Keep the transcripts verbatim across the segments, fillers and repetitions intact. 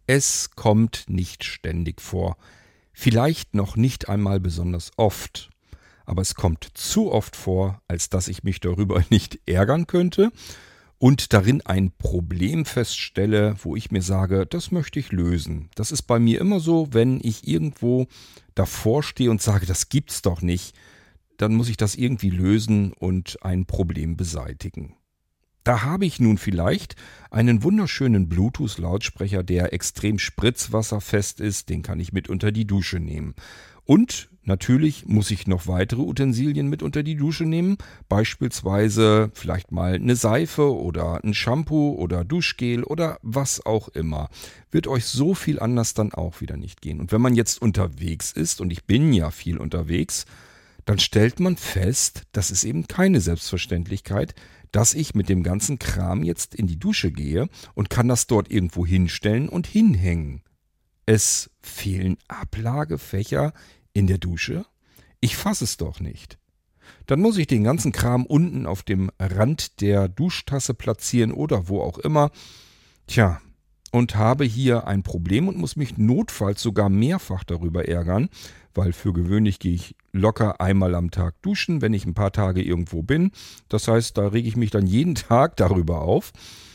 Es kommt nicht ständig vor. Vielleicht noch nicht einmal besonders oft. Aber es kommt zu oft vor, als dass ich mich darüber nicht ärgern könnte und darin ein Problem feststelle, wo ich mir sage, das möchte ich lösen. Das ist bei mir immer so, wenn ich irgendwo davor stehe und sage, das gibt's doch nicht, dann muss ich das irgendwie lösen und ein Problem beseitigen. Da habe ich nun vielleicht einen wunderschönen Bluetooth-Lautsprecher, der extrem spritzwasserfest ist, den kann ich mit unter die Dusche nehmen. Und natürlich muss ich noch weitere Utensilien mit unter die Dusche nehmen, beispielsweise vielleicht mal eine Seife oder ein Shampoo oder Duschgel oder was auch immer. Wird euch so viel anders dann auch wieder nicht gehen. Und wenn man jetzt unterwegs ist, und ich bin ja viel unterwegs, dann stellt man fest, das ist eben keine Selbstverständlichkeit, dass ich mit dem ganzen Kram jetzt in die Dusche gehe und kann das dort irgendwo hinstellen und hinhängen. Es fehlen Ablagefächer in der Dusche? Ich fasse es doch nicht. Dann muss ich den ganzen Kram unten auf dem Rand der Duschtasse platzieren oder wo auch immer. Tja, und habe hier ein Problem und muss mich notfalls sogar mehrfach darüber ärgern, weil für gewöhnlich gehe ich locker einmal am Tag duschen, wenn ich ein paar Tage irgendwo bin. Das heißt, da rege ich mich dann jeden Tag darüber auf.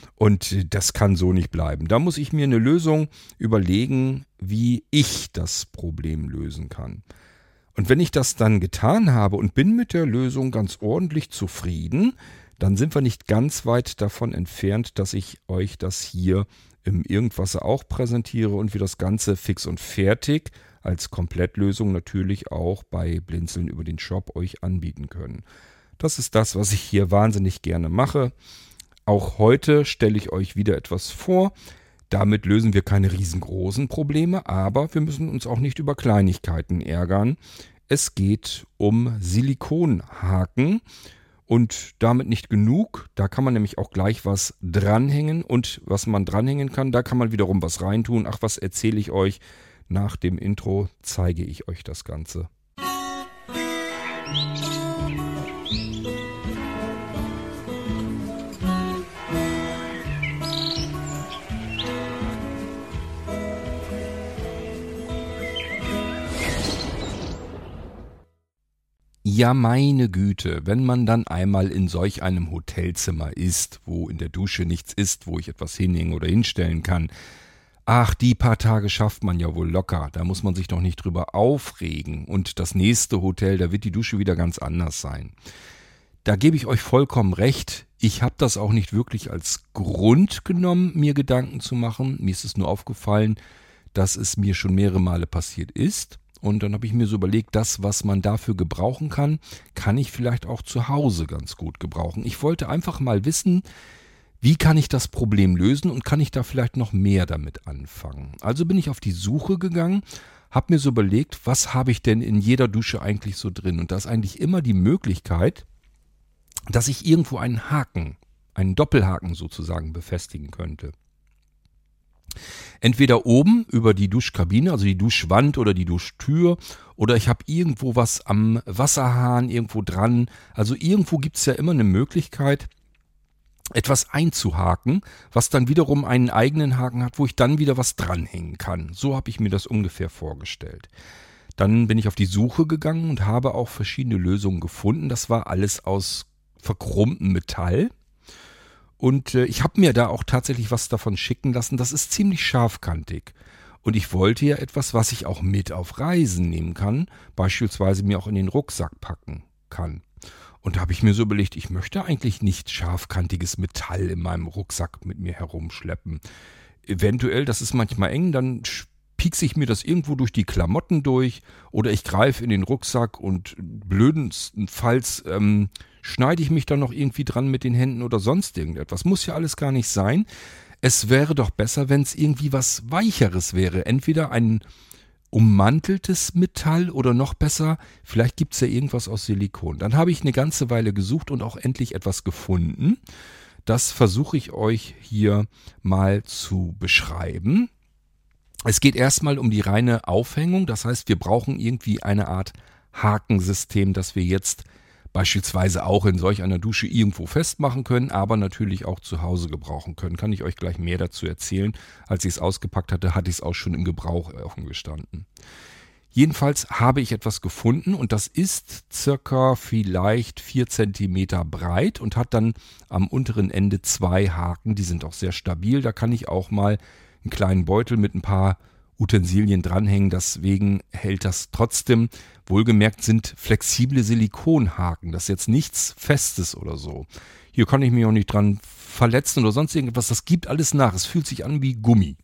Und das kann so nicht bleiben. Da muss ich mir eine Lösung überlegen, wie ich das Problem lösen kann. Und wenn ich das dann getan habe und bin mit der Lösung ganz ordentlich zufrieden, dann sind wir nicht ganz weit davon entfernt, dass ich euch das hier im Irgendwasser auch präsentiere und wir das Ganze fix und fertig als Komplettlösung natürlich auch bei Blinzeln über den Shop euch anbieten können. Das ist das, was ich hier wahnsinnig gerne mache. Auch heute stelle ich euch wieder etwas vor. Damit lösen wir keine riesengroßen Probleme, aber wir müssen uns auch nicht über Kleinigkeiten ärgern. Es geht um Silikonhaken und damit nicht genug. Da kann man nämlich auch gleich was dranhängen und was man dranhängen kann, da kann man wiederum was reintun. Ach, was erzähle ich euch? Nach dem Intro zeige ich euch das Ganze. Ja, meine Güte, wenn man dann einmal in solch einem Hotelzimmer ist, wo in der Dusche nichts ist, wo ich etwas hinhängen oder hinstellen kann. Ach, die paar Tage schafft man ja wohl locker, da muss man sich doch nicht drüber aufregen. Und das nächste Hotel, da wird die Dusche wieder ganz anders sein. Da gebe ich euch vollkommen recht. Ich habe das auch nicht wirklich als Grund genommen, mir Gedanken zu machen. Mir ist es nur aufgefallen, dass es mir schon mehrere Male passiert ist. Und dann habe ich mir so überlegt, das, was man dafür gebrauchen kann, kann ich vielleicht auch zu Hause ganz gut gebrauchen. Ich wollte einfach mal wissen, wie kann ich das Problem lösen und kann ich da vielleicht noch mehr damit anfangen. Also bin ich auf die Suche gegangen, habe mir so überlegt, was habe ich denn in jeder Dusche eigentlich so drin? Und da ist eigentlich immer die Möglichkeit, dass ich irgendwo einen Haken, einen Doppelhaken sozusagen befestigen könnte. Entweder oben über die Duschkabine, also die Duschwand oder die Duschtür, oder ich habe irgendwo was am Wasserhahn irgendwo dran. Also irgendwo gibt es ja immer eine Möglichkeit, etwas einzuhaken, was dann wiederum einen eigenen Haken hat, wo ich dann wieder was dranhängen kann. So habe ich mir das ungefähr vorgestellt. Dann bin ich auf die Suche gegangen und habe auch verschiedene Lösungen gefunden. Das war alles aus verchromtem Metall. Und äh, ich habe mir da auch tatsächlich was davon schicken lassen. Das ist ziemlich scharfkantig. Und ich wollte ja etwas, was ich auch mit auf Reisen nehmen kann, beispielsweise mir auch in den Rucksack packen kann. Und da habe ich mir so überlegt, ich möchte eigentlich nicht scharfkantiges Metall in meinem Rucksack mit mir herumschleppen. Eventuell, das ist manchmal eng, dann piekse ich mir das irgendwo durch die Klamotten durch oder ich greife in den Rucksack und blödenstenfalls ähm, schneide ich mich dann noch irgendwie dran mit den Händen oder sonst irgendetwas. Muss ja alles gar nicht sein. Es wäre doch besser, wenn es irgendwie was Weicheres wäre. Entweder ein ummanteltes Metall oder noch besser, vielleicht gibt es ja irgendwas aus Silikon. Dann habe ich eine ganze Weile gesucht und auch endlich etwas gefunden. Das versuche ich euch hier mal zu beschreiben. Es geht erstmal um die reine Aufhängung. Das heißt, wir brauchen irgendwie eine Art Hakensystem, das wir jetzt beispielsweise auch in solch einer Dusche irgendwo festmachen können, aber natürlich auch zu Hause gebrauchen können. Kann ich euch gleich mehr dazu erzählen. Als ich es ausgepackt hatte, hatte ich es auch schon im Gebrauch offen gestanden. Jedenfalls habe ich etwas gefunden und das ist circa vielleicht vier Zentimeter breit und hat dann am unteren Ende zwei Haken. Die sind auch sehr stabil. Da kann ich auch mal einen kleinen Beutel mit ein paar Utensilien dranhängen. Deswegen hält das trotzdem. Wohlgemerkt sind flexible Silikonhaken. Das ist jetzt nichts Festes oder so. Hier kann ich mich auch nicht dran verletzen oder sonst irgendwas. Das gibt alles nach. Es fühlt sich an wie Gummi.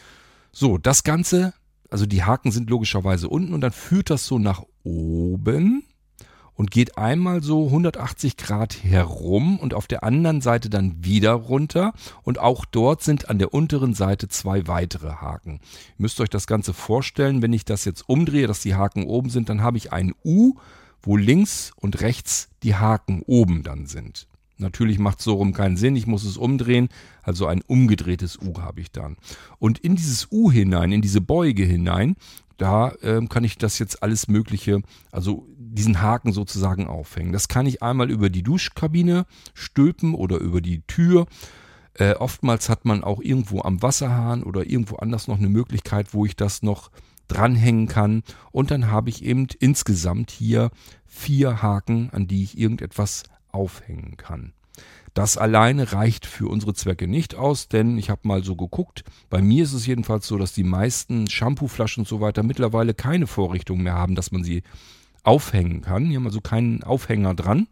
So, das Ganze... Also die Haken sind logischerweise unten und dann führt das so nach oben und geht einmal so hundertachtzig Grad herum und auf der anderen Seite dann wieder runter. Und auch dort sind an der unteren Seite zwei weitere Haken. Ihr müsst euch das Ganze vorstellen, wenn ich das jetzt umdrehe, dass die Haken oben sind, dann habe ich ein U, wo links und rechts die Haken oben dann sind. Natürlich macht es so rum keinen Sinn, ich muss es umdrehen, also ein umgedrehtes U habe ich dann. Und in dieses U hinein, in diese Beuge hinein, da ähm, kann ich das jetzt alles Mögliche, also diesen Haken sozusagen aufhängen. Das kann ich einmal über die Duschkabine stülpen oder über die Tür. Äh, oftmals hat man auch irgendwo am Wasserhahn oder irgendwo anders noch eine Möglichkeit, wo ich das noch dranhängen kann. Und dann habe ich eben insgesamt hier vier Haken, an die ich irgendetwas aufhängen kann. Das alleine reicht für unsere Zwecke nicht aus, denn ich habe mal so geguckt, bei mir ist es jedenfalls so, dass die meisten Shampooflaschen und so weiter mittlerweile keine Vorrichtung mehr haben, dass man sie aufhängen kann. Die haben also keinen Aufhänger dran.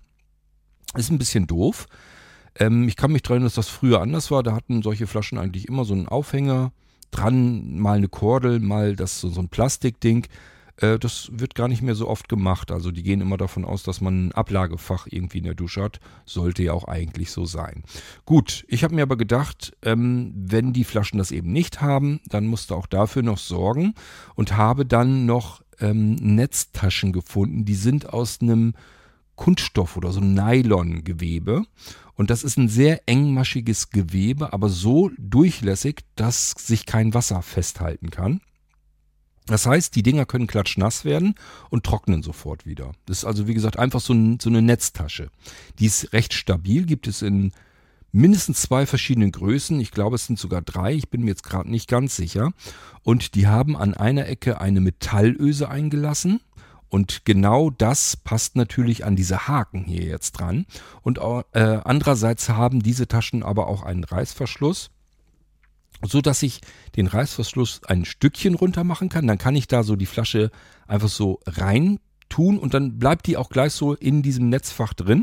Ist ein bisschen doof. Ähm, ich kann mich daran erinnern, dass das früher anders war. Da hatten solche Flaschen eigentlich immer so einen Aufhänger dran, mal eine Kordel, mal das so, so ein Plastikding. Das wird gar nicht mehr so oft gemacht. Also die gehen immer davon aus, dass man ein Ablagefach irgendwie in der Dusche hat. Sollte ja auch eigentlich so sein. Gut, ich habe mir aber gedacht, ähm, wenn die Flaschen das eben nicht haben, dann musst du auch dafür noch sorgen. Und habe dann noch ähm, Netztaschen gefunden. Die sind aus einem Kunststoff oder so Nylongewebe. Und das ist ein sehr engmaschiges Gewebe, aber so durchlässig, dass sich kein Wasser festhalten kann. Das heißt, die Dinger können klatschnass werden und trocknen sofort wieder. Das ist also, wie gesagt, einfach so, ein, so eine Netztasche. Die ist recht stabil, gibt es in mindestens zwei verschiedenen Größen. Ich glaube, es sind sogar drei, ich bin mir jetzt gerade nicht ganz sicher. Und die haben an einer Ecke eine Metallöse eingelassen. Und genau das passt natürlich an diese Haken hier jetzt dran. Und äh, andererseits haben diese Taschen aber auch einen Reißverschluss, so dass ich den Reißverschluss ein Stückchen runter machen kann. Dann kann ich da so die Flasche einfach so rein tun und dann bleibt die auch gleich so in diesem Netzfach drin.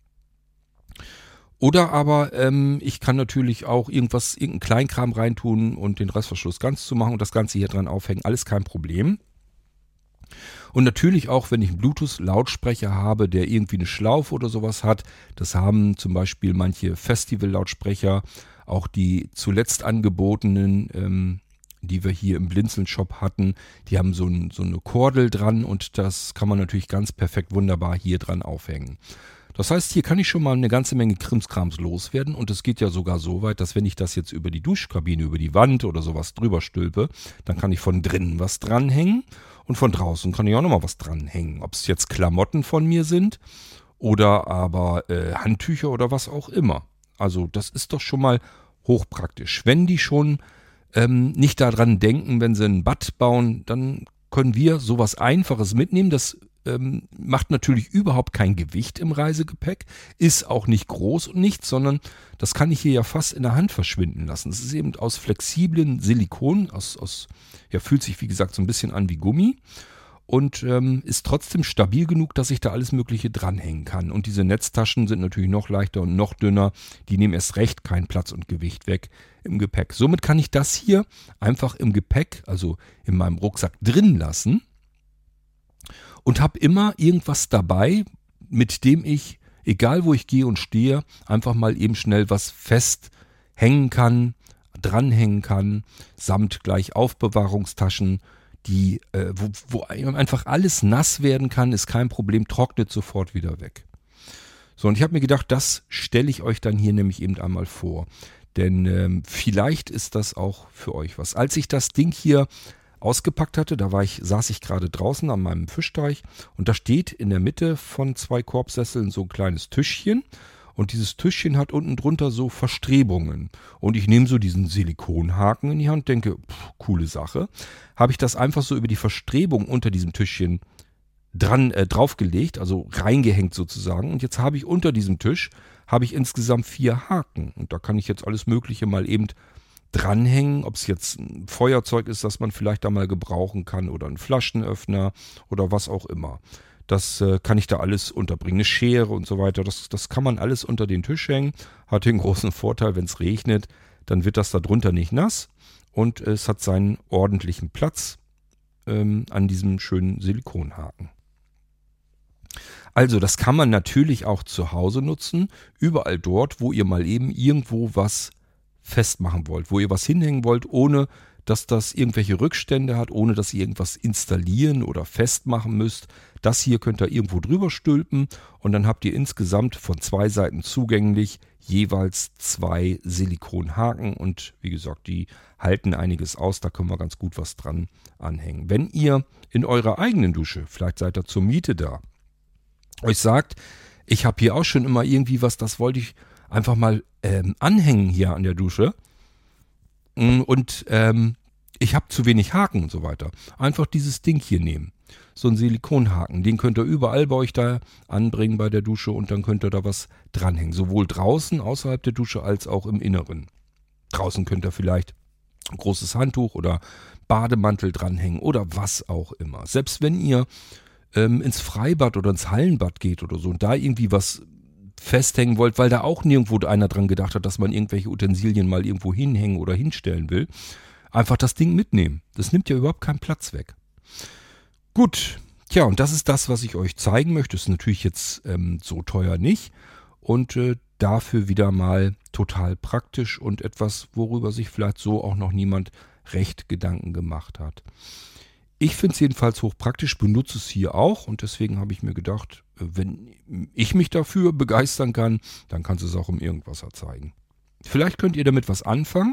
Oder aber ähm, ich kann natürlich auch irgendwas, irgendeinen Kleinkram reintun und den Reißverschluss ganz zu machen und das Ganze hier dran aufhängen. Alles kein Problem. Und natürlich auch, wenn ich einen Bluetooth-Lautsprecher habe, der irgendwie eine Schlaufe oder sowas hat. Das haben zum Beispiel manche Festival-Lautsprecher. Auch die zuletzt angebotenen, ähm, die wir hier im Blinzeln-Shop hatten, die haben so, ein, so eine Kordel dran und das kann man natürlich ganz perfekt wunderbar hier dran aufhängen. Das heißt, hier kann ich schon mal eine ganze Menge Krimskrams loswerden und es geht ja sogar so weit, dass wenn ich das jetzt über die Duschkabine, über die Wand oder sowas drüber stülpe, dann kann ich von drinnen was dranhängen und von draußen kann ich auch nochmal was dranhängen. Ob es jetzt Klamotten von mir sind oder aber äh, Handtücher oder was auch immer. Also das ist doch schon mal hochpraktisch. Wenn die schon ähm, nicht daran denken, wenn sie ein Bad bauen, dann können wir sowas Einfaches mitnehmen. Das ähm, macht natürlich überhaupt kein Gewicht im Reisegepäck, ist auch nicht groß und nichts, sondern das kann ich hier ja fast in der Hand verschwinden lassen. Es ist eben aus flexiblen Silikon, aus, aus ja, fühlt sich wie gesagt so ein bisschen an wie Gummi. Und ähm, ist trotzdem stabil genug, dass ich da alles Mögliche dranhängen kann. Und diese Netztaschen sind natürlich noch leichter und noch dünner. Die nehmen erst recht keinen Platz und Gewicht weg im Gepäck. Somit kann ich das hier einfach im Gepäck, also in meinem Rucksack drin lassen. Und habe immer irgendwas dabei, mit dem ich, egal wo ich gehe und stehe, einfach mal eben schnell was festhängen kann, dranhängen kann, samt gleich Aufbewahrungstaschen, die, äh, wo, wo einfach alles nass werden kann, ist kein Problem, trocknet sofort wieder weg. So, und ich habe mir gedacht, das stelle ich euch dann hier nämlich eben einmal vor. Denn ähm, vielleicht ist das auch für euch was. Als ich das Ding hier ausgepackt hatte. Da war ich, saß ich gerade draußen an meinem Fischteich und da steht in der Mitte von zwei Korbsesseln so ein kleines Tischchen. Und dieses Tischchen hat unten drunter so Verstrebungen. Und ich nehme so diesen Silikonhaken in die Hand, denke, pff, coole Sache. Habe ich das einfach so über die Verstrebung unter diesem Tischchen dran äh, draufgelegt, also reingehängt sozusagen. Und jetzt habe ich unter diesem Tisch, habe ich insgesamt vier Haken. Und da kann ich jetzt alles Mögliche mal eben dranhängen, ob es jetzt ein Feuerzeug ist, das man vielleicht da mal gebrauchen kann oder ein Flaschenöffner oder was auch immer. Das äh, kann ich da alles unterbringen, eine Schere und so weiter. Das, das kann man alles unter den Tisch hängen. Hat den großen Vorteil, wenn es regnet, dann wird das da drunter nicht nass und es hat seinen ordentlichen Platz ähm, an diesem schönen Silikonhaken. Also das kann man natürlich auch zu Hause nutzen, überall dort, wo ihr mal eben irgendwo was festmachen wollt, wo ihr was hinhängen wollt, ohne dass das irgendwelche Rückstände hat, ohne dass ihr irgendwas installieren oder festmachen müsst. Das hier könnt ihr irgendwo drüber stülpen und dann habt ihr insgesamt von zwei Seiten zugänglich jeweils zwei Silikonhaken und wie gesagt, die halten einiges aus, da können wir ganz gut was dran anhängen. Wenn ihr in eurer eigenen Dusche, vielleicht seid ihr zur Miete da, euch sagt, ich habe hier auch schon immer irgendwie was, das wollte ich einfach mal ähm, anhängen hier an der Dusche und ähm, ich habe zu wenig Haken und so weiter. Einfach dieses Ding hier nehmen. So ein Silikonhaken, den könnt ihr überall bei euch da anbringen bei der Dusche und dann könnt ihr da was dranhängen. Sowohl draußen, außerhalb der Dusche, als auch im Inneren. Draußen könnt ihr vielleicht ein großes Handtuch oder Bademantel dranhängen oder was auch immer. Selbst wenn ihr ähm, ins Freibad oder ins Hallenbad geht oder so und da irgendwie was festhängen wollt, weil da auch nirgendwo einer dran gedacht hat, dass man irgendwelche Utensilien mal irgendwo hinhängen oder hinstellen will, einfach das Ding mitnehmen. Das nimmt ja überhaupt keinen Platz weg. Gut, tja, und das ist das, was ich euch zeigen möchte. Ist natürlich jetzt ähm, so teuer nicht und äh, dafür wieder mal total praktisch und etwas, worüber sich vielleicht so auch noch niemand recht Gedanken gemacht hat. Ich finde es jedenfalls hochpraktisch, benutze es hier auch und deswegen habe ich mir gedacht, wenn ich mich dafür begeistern kann, dann kannst du es auch im Irgendwasser zeigen. Vielleicht könnt ihr damit was anfangen.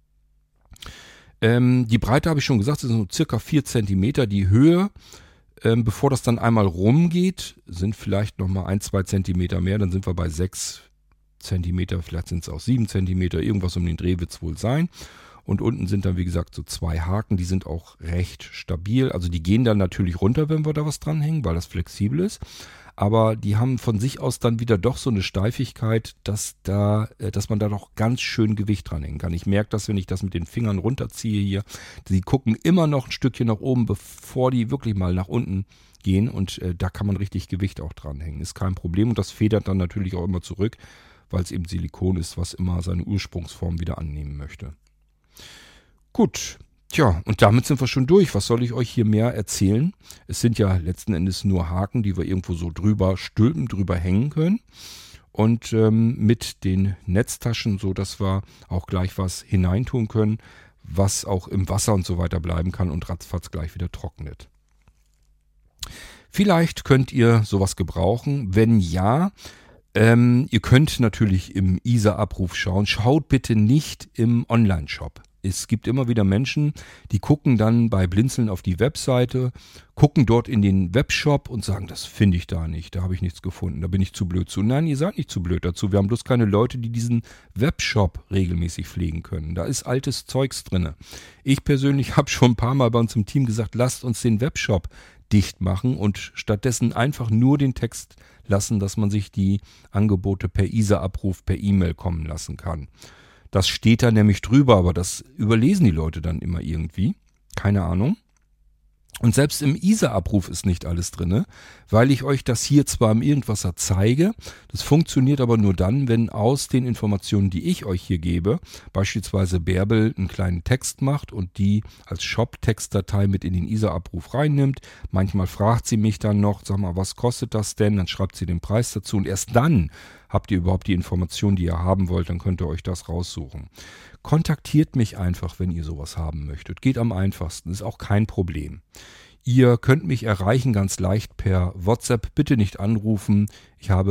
Ähm, die Breite habe ich schon gesagt, sind so circa vier Zentimeter. Die Höhe, ähm, bevor das dann einmal rumgeht, sind vielleicht nochmal ein, zwei Zentimeter mehr. Dann sind wir bei sechs Zentimeter, vielleicht sind es auch sieben Zentimeter. Irgendwas um den Dreh wird es wohl sein. Und unten sind dann, wie gesagt, so zwei Haken, die sind auch recht stabil. Also die gehen dann natürlich runter, wenn wir da was dranhängen, weil das flexibel ist. Aber die haben von sich aus dann wieder doch so eine Steifigkeit, dass da, dass man da doch ganz schön Gewicht dranhängen kann. Ich merke das, wenn ich das mit den Fingern runterziehe hier. Die gucken immer noch ein Stückchen nach oben, bevor die wirklich mal nach unten gehen. Und äh, da kann man richtig Gewicht auch dranhängen. Ist kein Problem. Und das federt dann natürlich auch immer zurück, weil es eben Silikon ist, was immer seine Ursprungsform wieder annehmen möchte. Gut, tja, und damit sind wir schon durch. Was soll ich euch hier mehr erzählen? Es sind ja letzten Endes nur Haken, die wir irgendwo so drüber stülpen, drüber hängen können. Und ähm, mit den Netztaschen, so dass wir auch gleich was hineintun können, was auch im Wasser und so weiter bleiben kann und ratzfatz gleich wieder trocknet. Vielleicht könnt ihr sowas gebrauchen. Wenn ja, ähm, ihr könnt natürlich im I S A-Abruf schauen. Schaut bitte nicht im Online-Shop. Es gibt immer wieder Menschen, die gucken dann bei Blinzeln auf die Webseite, gucken dort in den Webshop und sagen, das finde ich da nicht, da habe ich nichts gefunden, da bin ich zu blöd zu. Nein, ihr seid nicht zu blöd dazu. Wir haben bloß keine Leute, die diesen Webshop regelmäßig pflegen können. Da ist altes Zeugs drin. Ich persönlich habe schon ein paar Mal bei uns im Team gesagt, lasst uns den Webshop dicht machen und stattdessen einfach nur den Text lassen, dass man sich die Angebote per I S A-Abruf, per E-Mail kommen lassen kann. Das steht da nämlich drüber, aber das überlesen die Leute dann immer irgendwie. Keine Ahnung. Und selbst im I S A-Abruf ist nicht alles drinne, weil ich euch das hier zwar im Irgendwasser zeige, das funktioniert aber nur dann, wenn aus den Informationen, die ich euch hier gebe, beispielsweise Bärbel einen kleinen Text macht und die als Shop-Textdatei mit in den I S A-Abruf reinnimmt. Manchmal fragt sie mich dann noch, sag mal, was kostet das denn? Dann schreibt sie den Preis dazu und erst dann habt ihr überhaupt die Informationen, die ihr haben wollt, dann könnt ihr euch das raussuchen. Kontaktiert mich einfach, wenn ihr sowas haben möchtet. Geht am einfachsten, ist auch kein Problem. Ihr könnt mich erreichen ganz leicht per WhatsApp. Bitte nicht anrufen. Ich habe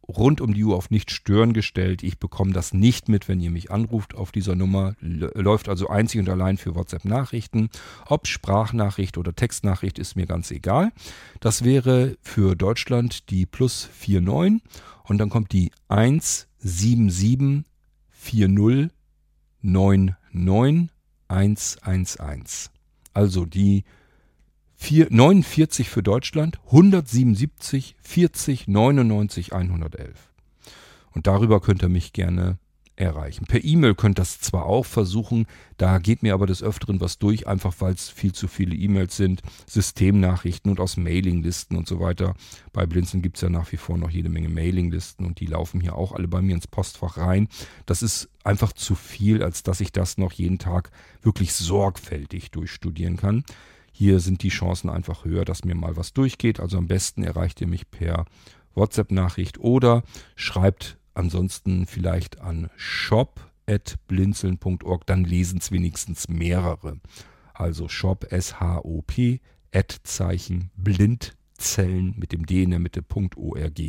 rund um die Uhr auf nicht stören gestellt. Ich bekomme das nicht mit, wenn ihr mich anruft auf dieser Nummer. L- läuft also einzig und allein für WhatsApp-Nachrichten. Ob Sprachnachricht oder Textnachricht ist mir ganz egal. Das wäre für Deutschland die plus vier neun und dann kommt die eins sieben sieben vier null neun neun eins eins eins. Also die vier, neunundvierzig für Deutschland, hundertsiebenundsiebzig vierzig neunundneunzig hundertelf. Und darüber könnt ihr mich gerne erreichen. Per E-Mail könnt ihr das zwar auch versuchen, da geht mir aber des Öfteren was durch, einfach weil es viel zu viele E-Mails sind, Systemnachrichten und aus Mailinglisten und so weiter. Bei Blinzeln gibt es ja nach wie vor noch jede Menge Mailinglisten und die laufen hier auch alle bei mir ins Postfach rein. Das ist einfach zu viel, als dass ich das noch jeden Tag wirklich sorgfältig durchstudieren kann. Hier sind die Chancen einfach höher, dass mir mal was durchgeht. Also am besten erreicht ihr mich per WhatsApp-Nachricht oder schreibt ansonsten vielleicht an shop at blinzeln punkt org, dann lesen es wenigstens mehrere. Also shop, S H O P, at Zeichen, Blindzellen mit dem D in der Mitte, .org.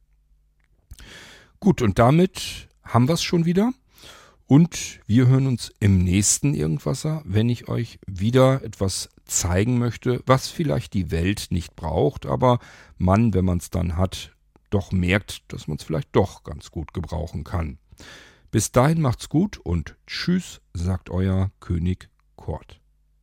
Gut, und damit haben wir es schon wieder. Und wir hören uns im nächsten Irgendwasser, wenn ich euch wieder etwas zeigen möchte, was vielleicht die Welt nicht braucht, aber man, wenn man es dann hat, doch merkt, dass man es vielleicht doch ganz gut gebrauchen kann. Bis dahin macht's gut und tschüss, sagt euer König Kurt.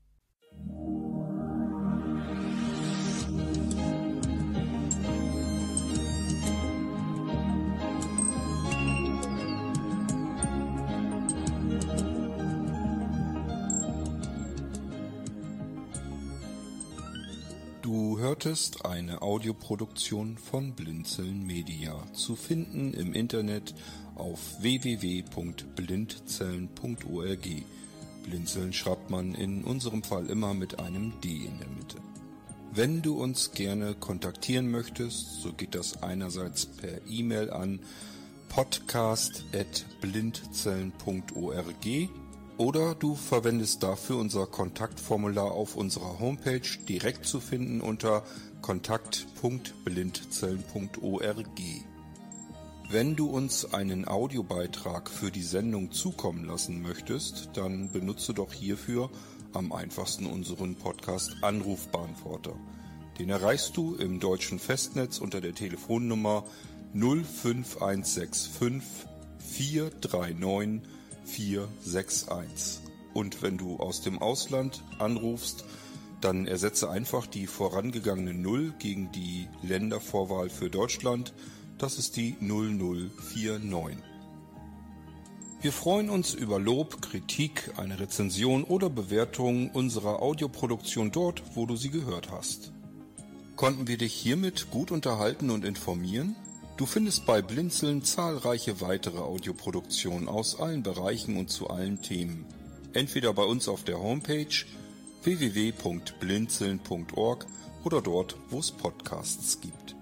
Du hörtest eine Audioproduktion von Blinzeln Media, zu finden im Internet auf w w w punkt blindzellen punkt org. Blinzeln schreibt man in unserem Fall immer mit einem D in der Mitte. Wenn du uns gerne kontaktieren möchtest, so geht das einerseits per E-Mail an podcast at blindzellen punkt org oder du verwendest dafür unser Kontaktformular auf unserer Homepage, direkt zu finden unter kontakt punkt blindzellen punkt org. Wenn du uns einen Audiobeitrag für die Sendung zukommen lassen möchtest, dann benutze doch hierfür am einfachsten unseren Podcast Anrufbeantworter. Den erreichst du im deutschen Festnetz unter der Telefonnummer null fünf eins sechs fünf vier drei neun vier sechs eins. Und wenn du aus dem Ausland anrufst, dann ersetze einfach die vorangegangene null gegen die Ländervorwahl für Deutschland. Das ist die null null vier neun. Wir freuen uns über Lob, Kritik, eine Rezension oder Bewertung unserer Audioproduktion dort, wo du sie gehört hast. Konnten wir dich hiermit gut unterhalten und informieren? Du findest bei Blinzeln zahlreiche weitere Audioproduktionen aus allen Bereichen und zu allen Themen. Entweder bei uns auf der Homepage w w w punkt blinzeln punkt org oder dort, wo es Podcasts gibt.